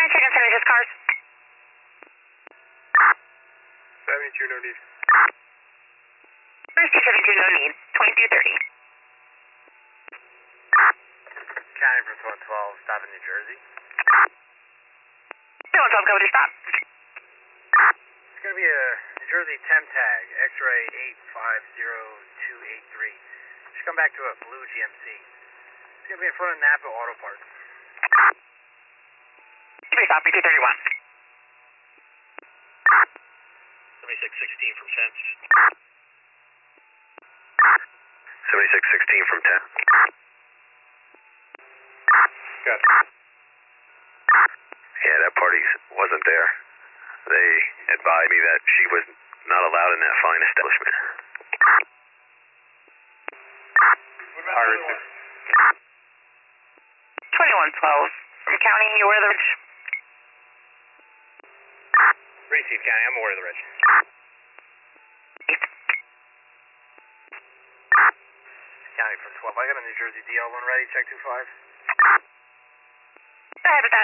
check on 76 cars. 72, no need. First 272, no need. 2230. County from 1212, stop in New Jersey. 112, go to stop. It's going to be a New Jersey temp tag, X-ray 850283. Should come back to a blue GMC. It's going to be in front of Napa Auto Parts. Stop, 231. 7616 from 10. 7616 from 10. Gotcha. Yeah, that party wasn't there. They advised me that she was not allowed in that fine establishment. What about the other one? 2112 from county, you were the... Receive County, I'm aware of the reg. County from 12. I got a New Jersey DL1 ready, check 25. Go ahead with that.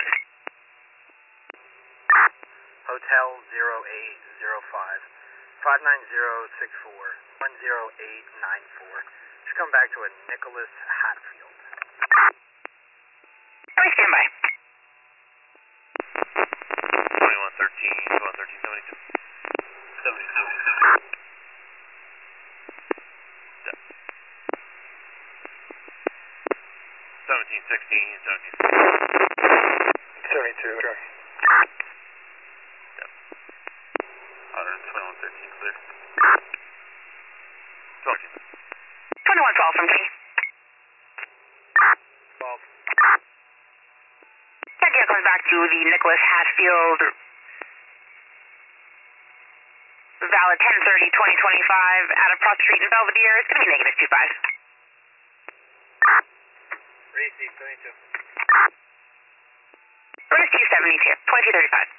Hotel 0805 59064 10894. Just come back to a Nicholas Hatfield. Let me stand by. 2113, 2113, 72. 72. 1716, 72, okay. 2113, clear. 2112 from G. 12. That deal comes back to the Nicholas Hatfield, valid 10/30/2025 out of Prost Street in Belvedere. It's going to be negative 25. Receive 72. Receive 72, 2235.